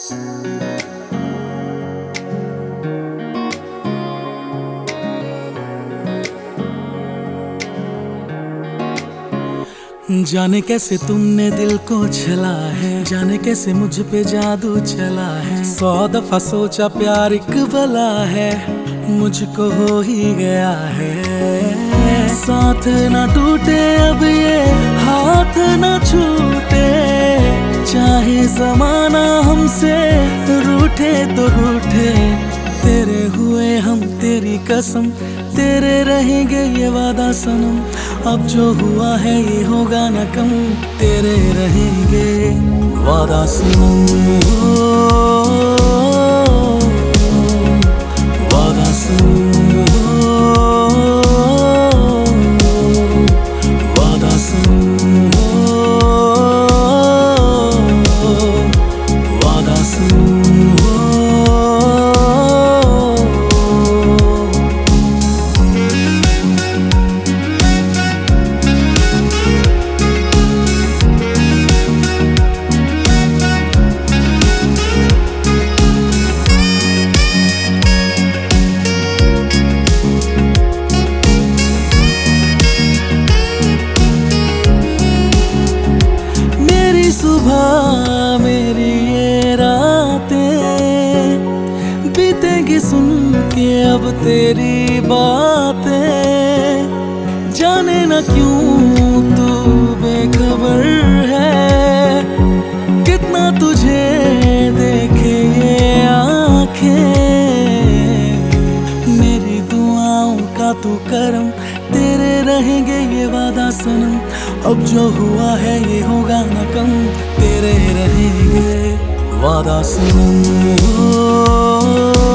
जाने कैसे तुमने दिल को छला है, जाने कैसे मुझ पे जादू चला है। 100 दफा सोचा प्यार एक बला है, मुझको हो ही गया है। साथ ना टूटे अब ये हाथ ना छूटे, चाहे जमाना हमसे रूठे तो रूठे। तेरे हुए हम तेरी कसम, तेरे रहेंगे ये वादा सनम। अब जो हुआ है ये होगा न कम, तेरे रहेंगे वादा सनम। वादा सनम, वादा सनम, वादा सनम। सुबह मेरी ये रातें बीतेंगी सुन के अब तेरी बातें। जाने न क्यों तू बेखबर है, कितना तुझे देखे ये आँखें। मेरी दुआओं का तू करम, तेरे रहेंगे ये वादा सनम। अब जो हुआ है ये होगा न कम, तेरे रहेंगे वादा सनम।